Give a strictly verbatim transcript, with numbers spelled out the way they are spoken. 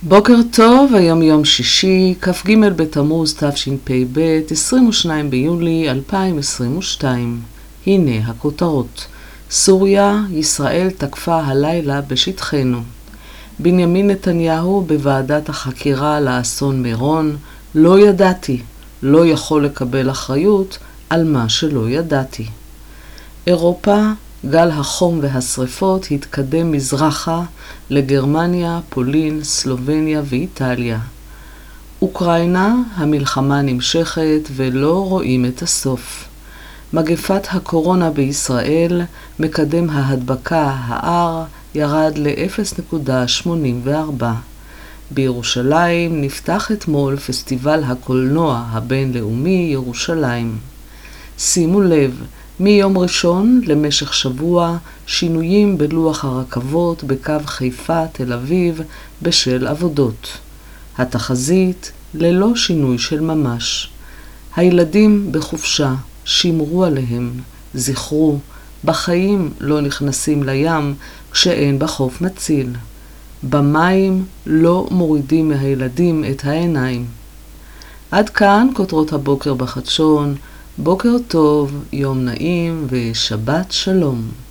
בוקר טוב, היום יום שישי, כ"ג בתמוז תשפ"ב, עשרים ושניים ביולי אלפיים עשרים ושתיים. הנה הכותרות. סוריה, ישראל תקפה הלילה בשטחנו. בנימין נתניהו בוועדת החקירה לאסון מירון, לא ידעתי, לא יכול לקבל אחריות על מה שלא ידעתי. אירופה, גל החום והשריפות התקדם מזרחה לגרמניה, פולין, סלובניה ואיטליה. אוקראינה, המלחמה נמשכת ולא רואים את הסוף. מגפת הקורונה בישראל, מקדם ההדבקה ה-R ירד ל-אפס נקודה שמונים וארבע. בירושלים נפתח אתמול פסטיבל הקולנוע הבינלאומי ירושלים. שימו לב, מיום ראשון למשך שבוע שינויים בלוח הרכבות בקו חיפה תל אביב בשל עבודות. התחזית ללא שינוי של ממש. הילדים בחופשה, שמרו עליהם, זכרו, בחיים לא נכנסים לים כשאין בחוף מציל. במים לא מורידים מהילדים את העיניים. עד כאן כותרות הבוקר בחדשון. בוקר טוב, יום נעים ושבת שלום.